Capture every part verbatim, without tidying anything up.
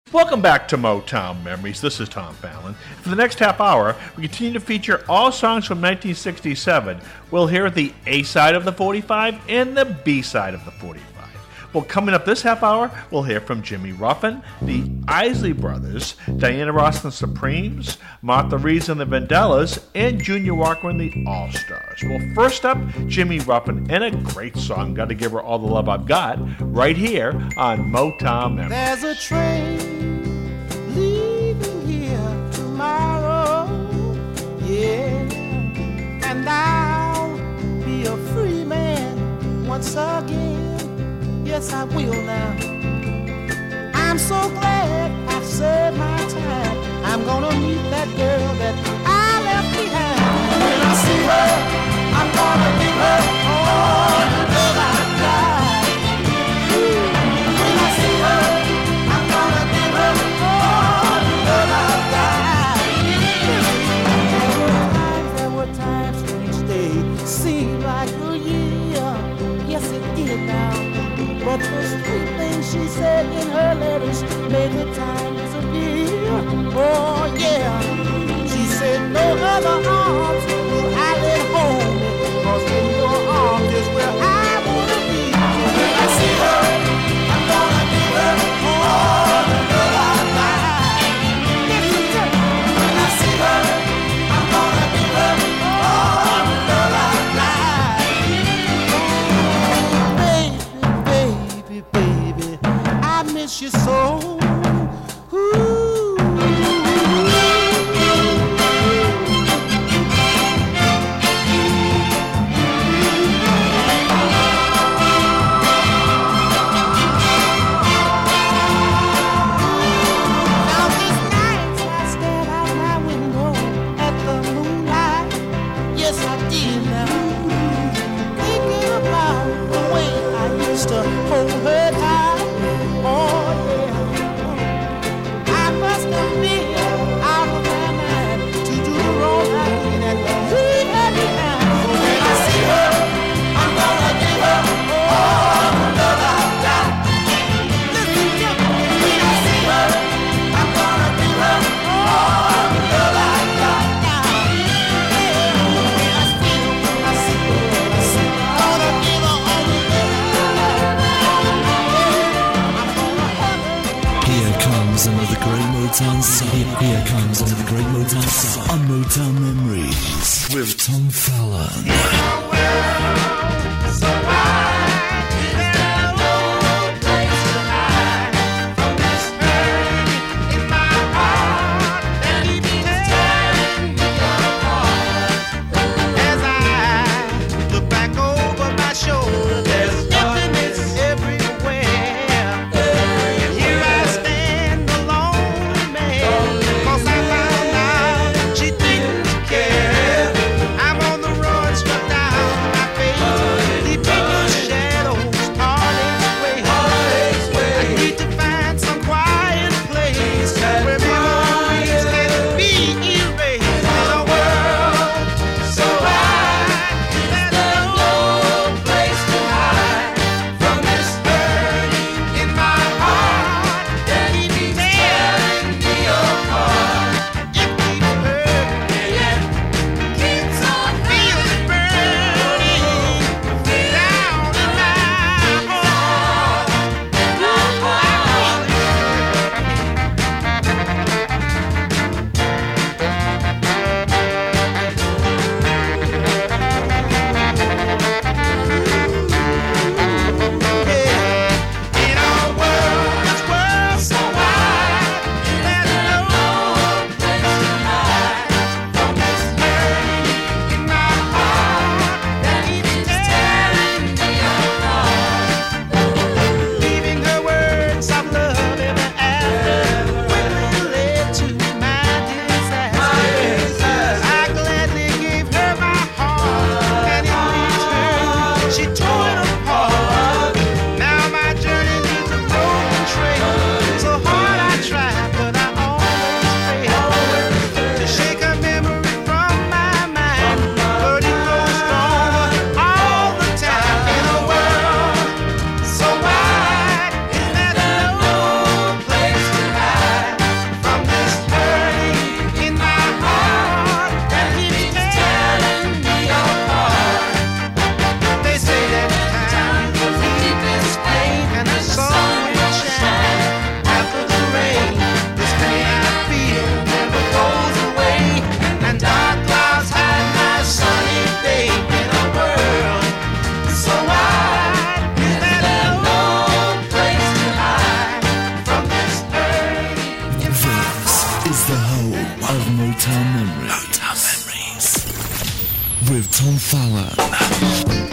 Welcome back to Motown Memories. This is Tom Fallon. For the next half hour, we continue to feature all songs from nineteen sixty-seven. We'll hear the A side of the forty-five and the B side of the forty-five. Well, coming up this half hour, we'll hear from Jimmy Ruffin, the Isley Brothers, Diana Ross and the Supremes, Martha Reeves and the Vandellas, and Junior Walker and the All-Stars. Well, first up, Jimmy Ruffin, and a great song, Gotta Give Her All the Love I've Got, right here on Motown Memories. There's a train leaving here tomorrow, yeah, and I'll be a free man once again. Yes, I will now. I'm so glad I've served my time. I'm gonna meet that girl that I left behind. When I see her, I'm gonna give her all the love I've got. When I see her, I'm gonna give her all the love I've got. There were times, there were times each day seemed like a year. Yes, it did now. But the sweet things she said in her letters made the time disappear. Oh yeah, she said no other arms will I let hold me, 'cause in your arms is where I wanna be. When I see her, I'm gonna give her all the love I got. Listen to me. When I see her, I'm gonna give her all the love I got. Baby, baby, I miss you so. Ooh. Now these nights I stared out my window at the moonlight. Yes, I did now. Thinking about the way I used to hold her tight. Oh yeah, I must have been out of my mind to do the wrong thing and leave her behind. So when I see her, I'm gonna give her all the love I've got. Listen to me. When I see her, I'm gonna give her all the love I've got. Yeah, when I see her, when I see her, when I see her, I'm gonna give her all the love. Here comes another great Motown song. Here comes another great Motown song on Motown Memories with Tom Fallon. As I look back over my shoulder, there's emptiness everywhere. And here I stand, a lonely man, 'cause I found out she didn't care. I'm on the road, struck down, my face is the home of Motown Memories. Motown Memories. With Tom Fallon.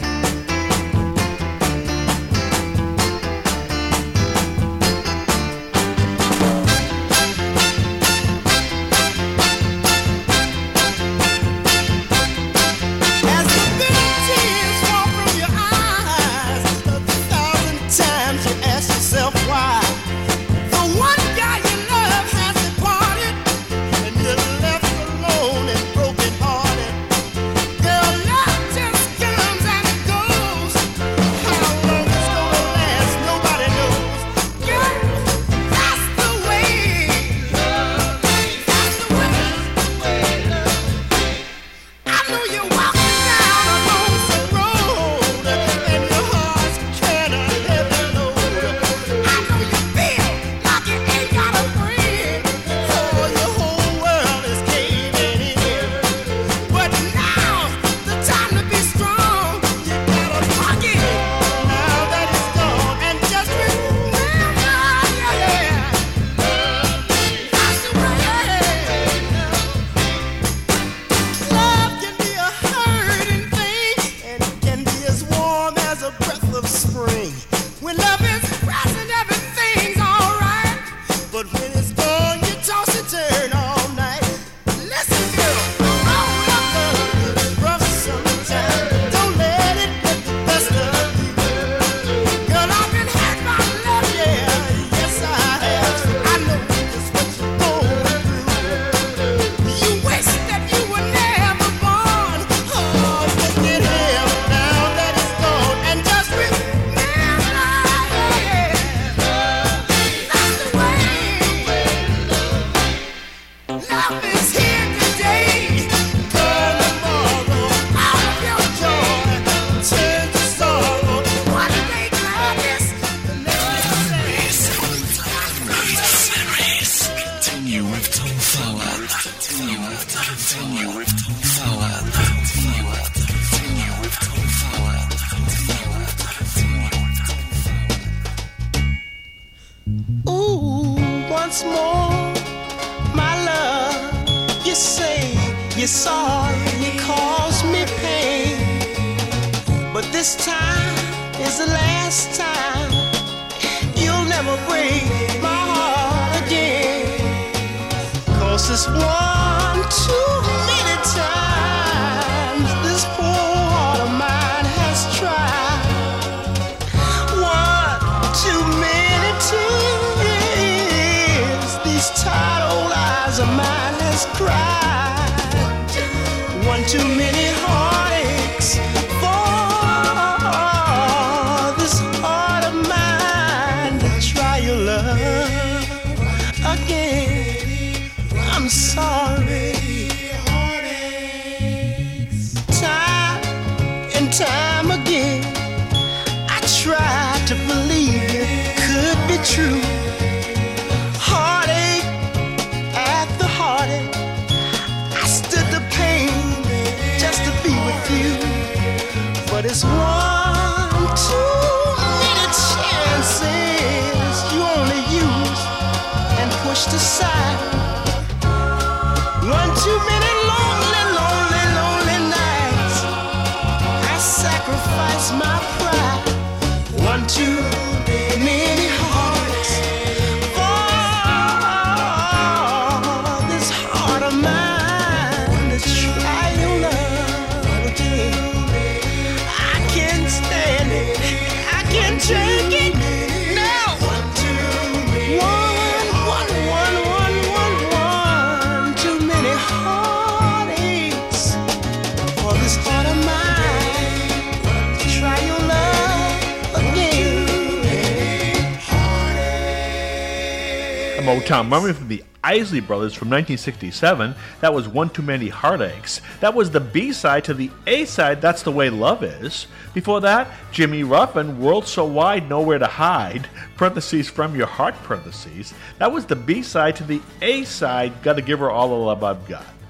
Motown Memory from the Isley Brothers from nineteen sixty-seven. That was One Too Many Heartaches. That was the B-side to the A-side, That's the Way Love Is. Before that, Jimmy Ruffin, World So Wide, Nowhere to Hide, parentheses, From Your Heart, parentheses. That was the B-side to the A-side, Gotta Give Her All the Love I've Got.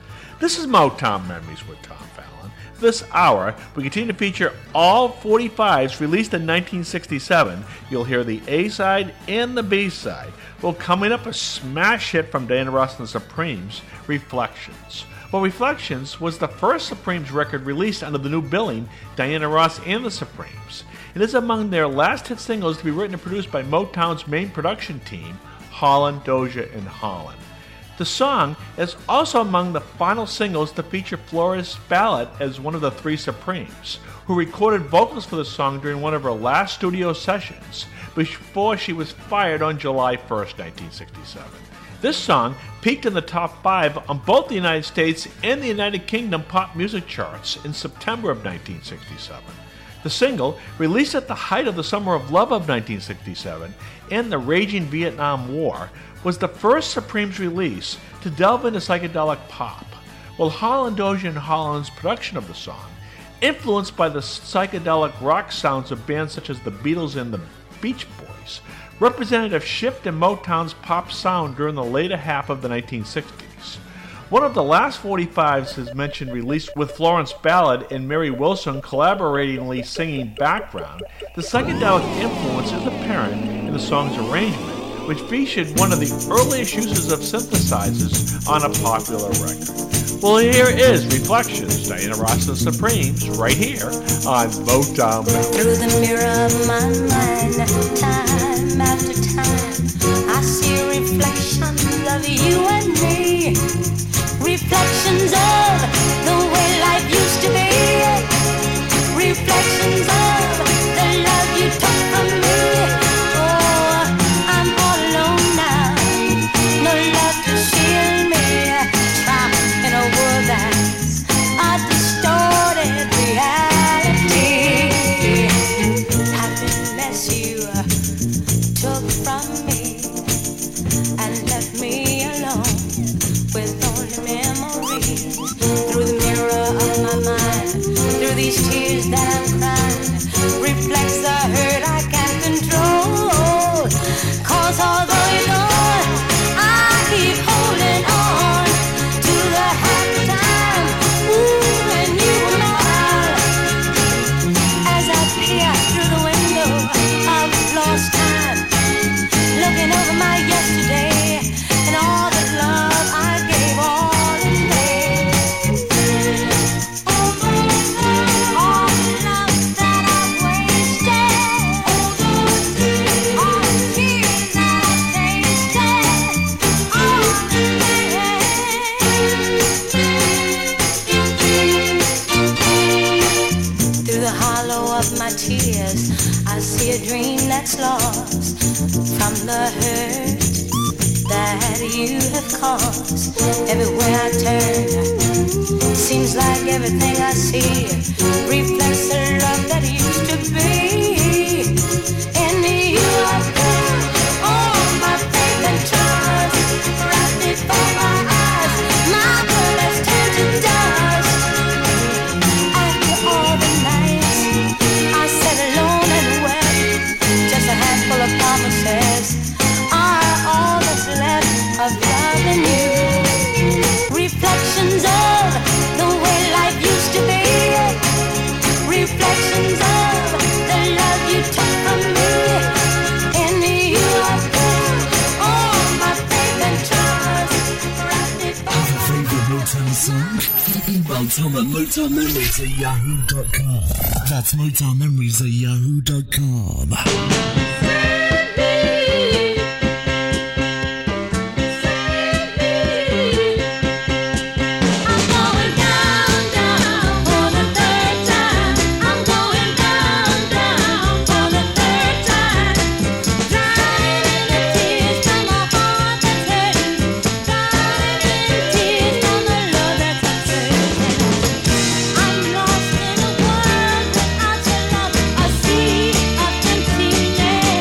This is Motown Memories with Tom Fallon. This hour, we continue to feature all forty-fives released in nineteen sixty-seven. You'll hear the A-side and the B-side. Well, coming up, a smash hit from Diana Ross and the Supremes, Reflections. Well, Reflections was the first Supremes record released under the new billing, Diana Ross and the Supremes. It is among their last hit singles to be written and produced by Motown's main production team, Holland, Dozier, and Holland. The song is also among the final singles to feature Florence Ballot as one of the three Supremes, who recorded vocals for the song during one of her last studio sessions before she was fired on July first, nineteen sixty-seven. This song peaked in the top five on both the United States and the United Kingdom pop music charts in September of nineteen sixty-seven. The single, released at the height of the Summer of Love of nineteen sixty-seven and the raging Vietnam War, was the first Supremes release to delve into psychedelic pop, while Holland, Dozier, and Holland's production of the song, influenced by the psychedelic rock sounds of bands such as the Beatles and the Beach Boys, represented a shift in Motown's pop sound during the later half of the nineteen sixties. One of the last forty-fives is mentioned released with Florence Ballot and Mary Wilson collaboratingly singing background. The psychedelic influence is apparent in the song's arrangement, which featured one of the earliest uses of synthesizers on a popular record. Well, here is Reflections, Diana Ross and the Supremes, right here on Motown Memories. Through the mirror of my mind, time after time, I see reflections of you and me. Reflections of the way life used to be. Reflections of the love you took from me. Oh, I'm all alone now. No love to shield me. Trapped in a world that's a distorted reality. Happiness you took from me and left me alone with only memories. Through the mirror of my mind, through these tears that I'm crying, reflects the hurt I can't control. Cause although you're gone, I keep holding on to the happy time. Ooh, when you were mine. As I peer through the window of lost time, looking over my yesterday and all the love I gave all in vain. All the love that I've wasted, all the tears that I've tasted, all in vain. Through the hollow of my tears, I see a dream that's lost from the hurt that you have caused. Everywhere I turn, seems like everything I see reflects the love that used to be. In you I put all my faith and trust, right before my eyes, my world has turned to dust. After all the nights I sat alone and wept, just a handful of promises are all that's left of loving you. Reflections of the way life used to be. Reflections of the love you took from me. In you I put all my faith and trust, right before Have a favorite Motown song? Email Tom at Motown Memories at yahoo dot com. That's Motown Memories at yahoo dot com. I'm lost in a world without your love, a sea of emptiness.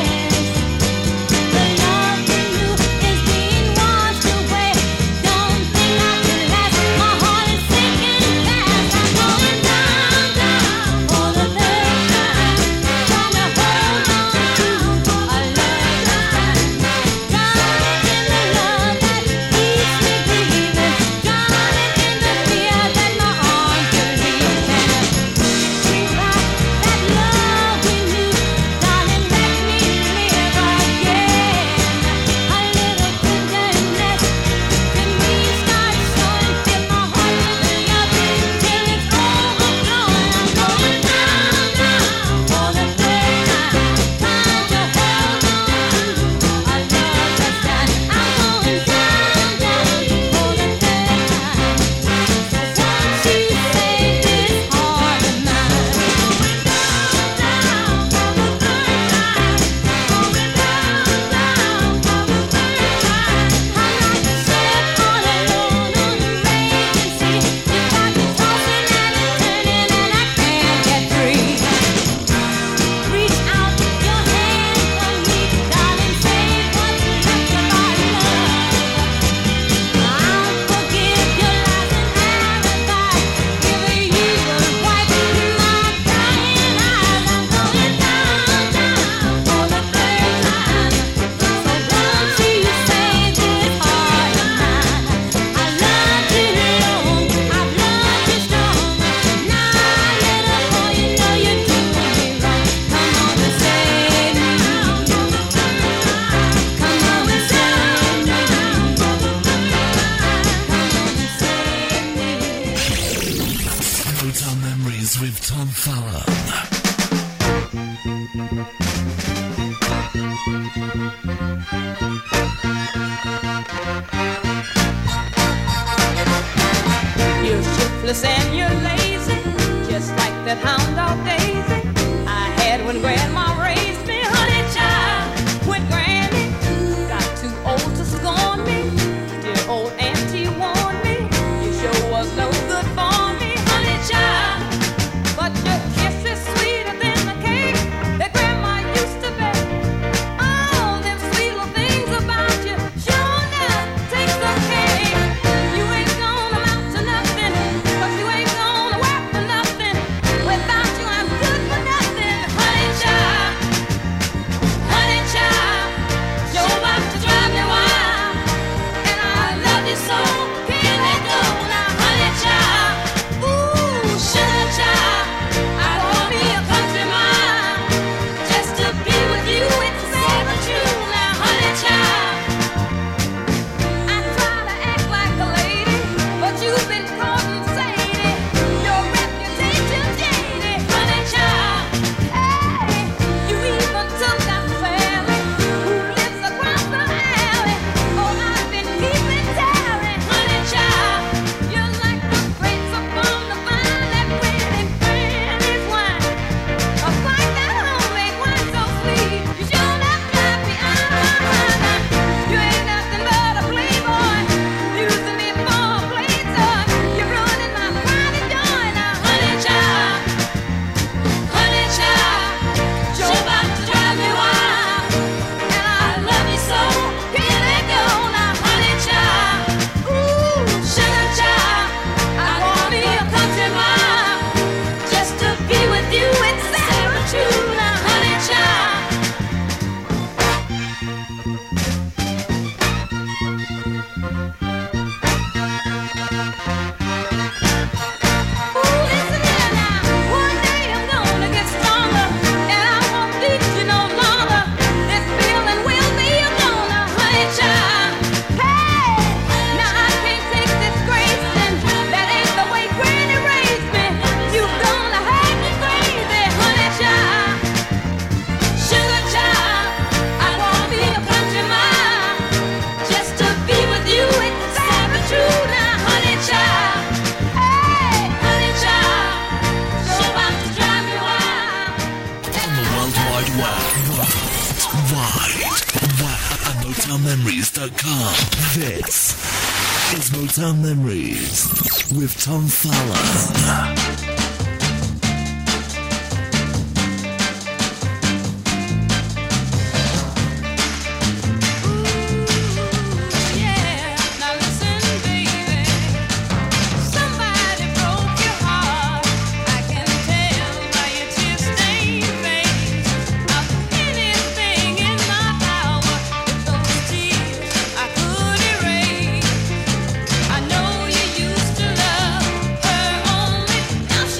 and you're lazy, just like that hound dog Daisy I had when Grandma raised me. Honey child, when Granny got too old to scorn me, dear old auntie warned me, you sure was no good for me. Honey child, but your kiss is sweeter than the cake that Grandma used to bake. All them sweet little things about you sure enough take some cake. You ain't gonna amount to nothing, 'cause you ain't gonna work for nothing. Without you I'm good for nothing. Honey child, honey child, you're about to drive me wild, and I love you so, can't let go now. Honey child, ooh, sugar child, I wanna be a country mile, just to be with you, it's never true now. Honey child, I try to act like a lady, but you've been caught and shady, your reputation jaded. Honey child, hey, you even took out Sally, who lives across the alley. Oh, I've been keeping tally. Honey child, you're like the grapes upon the vine that pretty Granny's wine. Just like that homemade wine so sweet, you sure enough drive me out of my mind. You ain't nothing but a playboy, using me for a playtoy. You're ruining my pride and joy now. Honey child, honey child, you're about to drive me wild, and I love you so, can't let go now. Honey child, ooh, sugar child, I wanna be a country mile, just to be with you, it's never true now. Honey child. Ooh, listen here now. One day I'm gonna get stronger, and I won't need you no longer. This feeling will be a goner, honey child. Hey, now I can't take this grace, and that ain't the way Granny raised me. You're gonna have me crazy, honey child. Sugar child, I wanna be a country mile, just to be with you, it's never true now. Honey child, hey, honey child, you're about to drive me wild. On the World Wide Web. Wide. Web at Motown Memories dot com. This is Motown Memories with Tom Fallon. Yeah, now listen, baby. Somebody broke your heart. I can tell by your tear-stained face. I'll do anything in my power if those tears I could erase. I know you used to love her only, now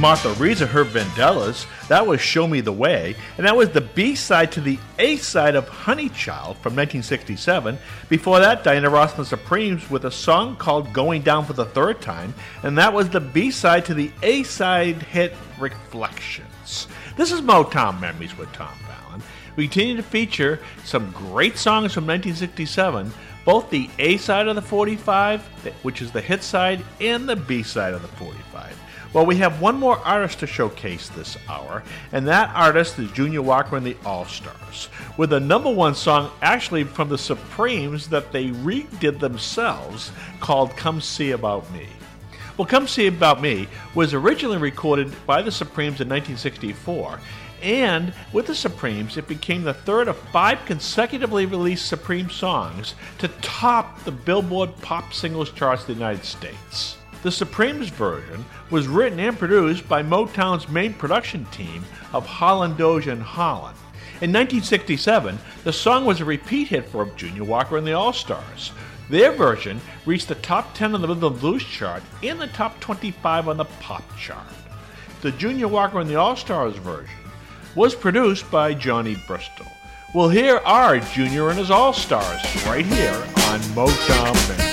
Martha Reeves and her Vandellas. That was Show Me the Way, and that was the B-side to the A-side of Honey Child from nineteen sixty-seven. Before that, Diana Ross and the Supremes with a song called Going Down for the Third Time, and that was the B-side to the A-side hit Reflections. This is Motown Memories with Tom Fallon. We continue to feature some great songs from nineteen sixty-seven, both the A-side of the forty-five, which is the hit side, and the B-side of the forty-five. Well, we have one more artist to showcase this hour, and that artist is Junior Walker and the All-Stars, with a number one song actually from the Supremes that they redid themselves called Come See About Me. Well, Come See About Me was originally recorded by the Supremes in nineteen sixty-four, and with the Supremes, it became the third of five consecutively released Supreme songs to top the Billboard Pop Singles charts in the United States. The Supremes version was written and produced by Motown's main production team of Holland Dozier and Holland. In nineteen sixty-seven, the song was a repeat hit for Junior Walker and the All-Stars. Their version reached the top ten on the Rhythm and Blues chart and the top twenty-five on the pop chart. The Junior Walker and the All-Stars version was produced by Johnny Bristol. We'll hear our Junior and his All-Stars right here on Motown Memories.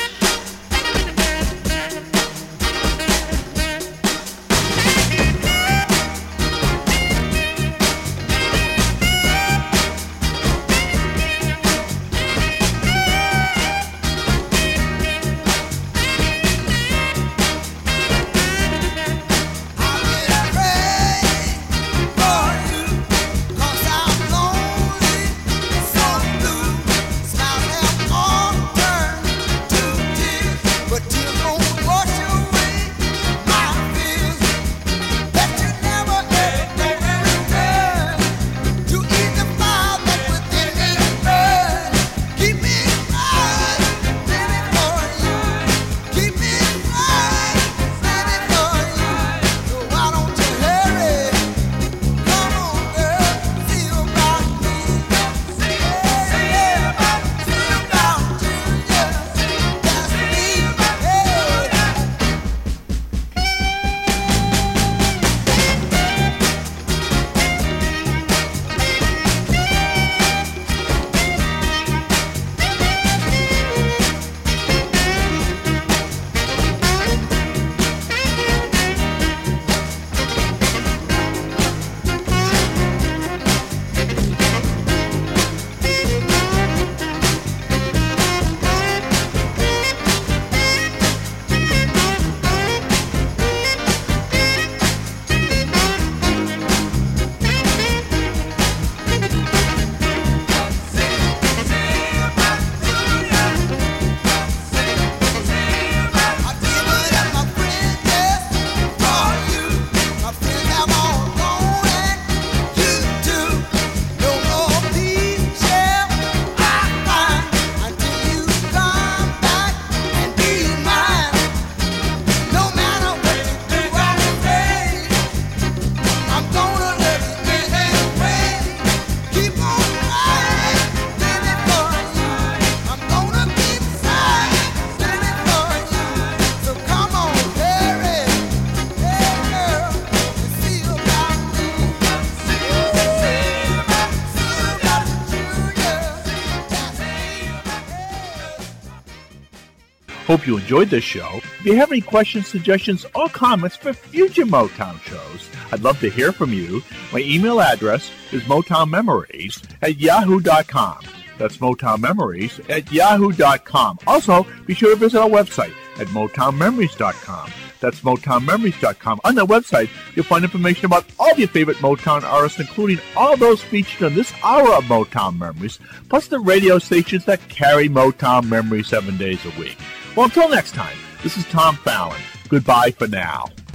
Hope you enjoyed this show. If you have any questions, suggestions, or comments for future Motown shows, I'd love to hear from you. My email address is motownmemories at yahoo dot com. That's motownmemories at yahoo dot com. Also, be sure to visit our website at motown memories dot com. That's motown memories dot com. On that website, you'll find information about all of your favorite Motown artists, including all those featured on this hour of Motown Memories, plus the radio stations that carry Motown Memories seven days a week. Well, until next time, this is Tom Fallon. Goodbye for now.